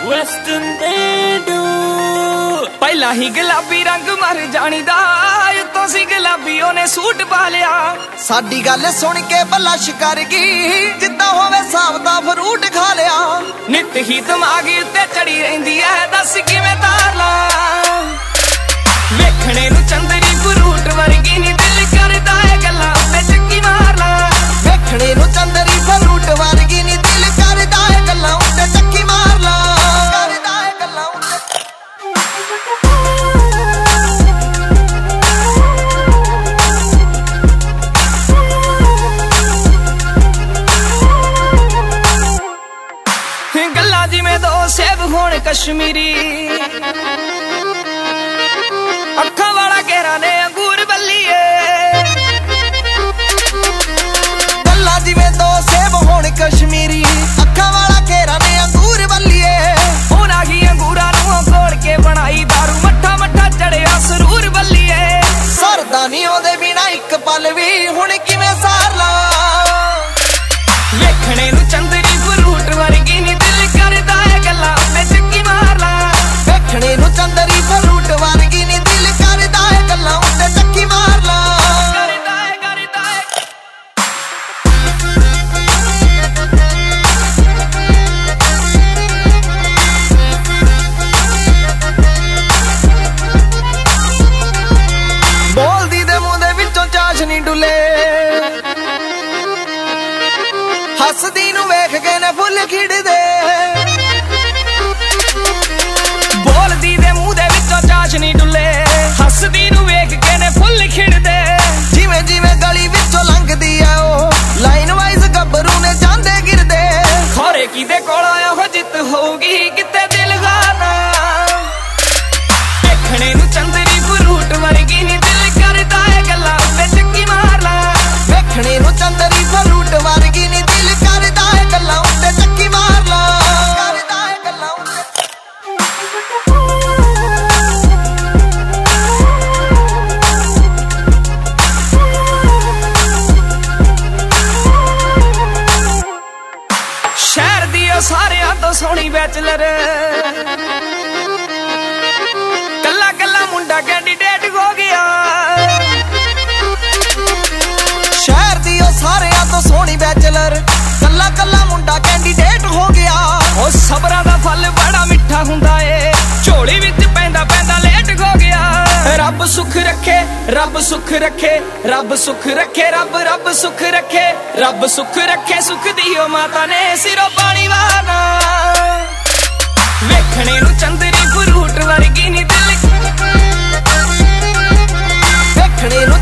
Western Bedu ਪਹਿਲਾਂ ਹੀ ਗੁਲਾਬੀ ਰੰਗ ਮਰ ਜਾਣੀ ਦਾ ਉਤੋਂ ਸੀ ਗੁਲਾਬੀ ਉਹਨੇ ਸੂਟ ਪਾ ਲਿਆ ਸਾਡੀ ਗੱਲ ਸੁਣ ਕੇ ਬਲਸ਼ ਕਰ ਗਈ ਜਿੱਦਾਂ ਹੋਵੇ ਸਾਬਤਾ ਫਰੂਟ ਖਾ ਲਿਆ ਨਿੱਤ ਹੀ ਦਿਮਾਗ ਉੱਤੇ ਚੜੀ ਰਹਿੰਦੀ ਐ ਦੱਸ ਕਿਵੇਂ ਤਾਰ ਲਾ ਵੇਖਣੇ ਨੂੰ ਚੰਦਰੀ ਫਰੂਟ ਵਰਗੀ ਨੀ ਦਿਲ ਕਰਦਾ ਏ ਗੱਲਾਂ ਉੱਤੇ ਚੱਕੀ ਮਾਰ ਲਾ ਵੇਖਣੇ ਨੂੰ ਚੰਦਰੀ ਫਰੂਟ ਵਰਗੀ ਨੀ ਦਿਲ ਕਰਦਾ ਏ ਗੱਲਾਂ ਉੱਤੇ ਚੱਕੀ ਮਾਰ ਲਾ ਕਰਦਾ ਏ ਗੱਲਾਂ ਉੱਤੇ ਗੱਲਾਂ ਜਿਵੇਂ ਦੋ ਸੇਬ ਹੋਣ ਕਸ਼ਮੀਰੀ ਅੱਖਾਂ ਵਾਲਾ ਘੇਰਾ ਨੇ ਅੰਗੂਰ ਬੱਲੀਏ ਗੱਲਾਂ ਜਿਵੇਂ ਦੋ ਸੇਬ ਹੋਣ ਕਸ਼ਮੀਰੀ ਅੱਖਾਂ ਵਾਲਾ ਘੇਰਾ ਨੇ ਅੰਗੂਰ ਬੱਲੀਏ ਉਹਨਾਂ ਹੀ ਅੰਗੂਰਾਂ ਨੂੰ ਕੋੜ ਕੇ ਬਣਾਈ ਦਾਰੂ ਮੱਠਾ ਮੱਠਾ ਚੜਿਆ ਸਰੂਰ ਬੱਲੀਏ ਸਰਦਾ ਨੀ ਉਹਦੇ ਬਿਨਾ ਇੱਕ ਪਲ ਵੀ ਹੁਣ ਕਿਵੇਂ ਸਾਰ ਲਾ ਵੇਖਣੇ ਨੂੰ ਚੰਦਰੀ ਫਰੂਟ ਵਰਗੀ ਨੀ ਦਿਲ ਕਰਦਾ ਏ ਗੱਲਾਂ ਉੱਤੇ ਚੱਕੀ ਮਾਰ ਲਾ ਵੇਖਣੇ ਨੂੰ ਚੰਦਰੀ ਫਰੂਟ ਵਰਗੀ ਨੀ ਦਿਲ ਕਰਦਾ ਏ ਗੱਲਾਂ ਉੱਤੇ ਚੱਕੀ ਮਾਰ ਲਾ ਕਰਦਾ ਏ ਬੋਲਦੀ ਦੇ ਮੂੰਹ ਦੇ ਵਿੱਚੋਂ ਚਾਸ਼ਨੀ ਡੁੱਲੇ ਹੱਸਦੀ ਨੂੰ ਵੇਖ ਕੇ ਨੇ ਫੁੱਲ ਖਿੜਦੇ ਬੋਲਦੀ ਦੇ ਮੂੰਹ ਦੇ ਵਿੱਚੋਂ ਚਾਸ਼ਨੀ ਡੁੱਲੇ ਹੱਸਦੀ ਨੂੰ ਵੇਖ ਕੇ ਨੇ ਫੁੱਲ ਖਿੜਦੇ ਜਿਵੇਂ ਜਿਵੇਂ ਗਲੀ ਵਿੱਚੋਂ ਲੰਘਦੀ ਆ ਉਹ ਲਾਈਨ ਵਾਈਜ਼ ਗੱਭਰੂ ਨੇ ਜਾਂਦੇ ਗਿਰਦੇ ਖੋਰੇ ਕਿਦੇ ਕੋਲ ਇਹੋ ਜਿੱਤ ਹੋਊਗੀ ਕਿਤੇ ਦਿਲ ਗਾਣਾ ਵੇਖਣੇ ਨੂੰ ਚੰਦਰੀ ਫਰੂਟ ਵਰਗੀ ਨੀ ਦਿਲ ਕਰਦਾ ਏ ਗੱਲਾਂ ਉੱਤੇ ਚੱਕੀ ਮਾਰ ਲਾ ਵੇਖਣੇ ਨੂੰ ਚੰਦਰੀ ਫਰੂਟ ਵਰਗੀ ਨੀ ਦਿਲ ਕਰਦਾ ਏ ਗੱਲਾਂ ਉੱਤੇ ਚੱਕੀ ਮਾਰ ਲਾ ਕਰਦਾ ਏ ਗੱਲਾਂ ਉੱਤੇ ਸ਼ਹਿਰ ਦੀ ਉਹ ਸਾਰਿਆਂ ਤੋਂ ਸੋਹਣੀ ਬੈਚਲਰ ਕੱਲਾ ਕੱਲਾ ਮੁੰਡਾ ਕੈਂਡੀਡੇਟ ਹੋ ਗਿਆ ਸ਼ਹਿਰ ਦੀ ਉਹ ਸਾਰਿਆਂ ਤੋਂ ਸੋਹਣੀ ਬੈਚਲਰ ਕੱਲਾ ਕੱਲਾ ਮੁੰਡਾ ਕੈਂਡੀਡੇਟ ਹੋ ਗਿਆ ਉਹ ਸਬਰਾਂ ਦਾ ਫਲ ਬੜਾ ਮਿੱਠਾ ਹੁੰਦਾ ਏ ਝੋਲੀ ਵਿੱਚ ਪੈਂਦਾ ਪੈਂਦਾ ਲੇਟ ਹੋ ਗਿਆ ਰੱਬ ਸੁੱਖ ਰੱਖੇ ਰੱਬ ਸੁੱਖ ਰੱਖੇ ਰੱਬ ਸੁੱਖ ਰੱਖੇ ਰੱਬ ਰੱਬ ਸੁੱਖ ਰੱਖੇ ਰੱਬ ਸੁੱਖ ਰੱਖੇ ਸੁੱਖ ਦੀ ਉਹ ਮਾਤਾ ਨੇ ਸਿਰੋਂ ਪਾਣੀ ਵਾਰਨਾ ਵੇਖਣੇ ਨੂੰ ਚੰਦਰੀ ਫਰੂਟ ਵਰਗੀ ਨੀ ਦਿਲ ਵੇਖਣੇ ਨੂੰ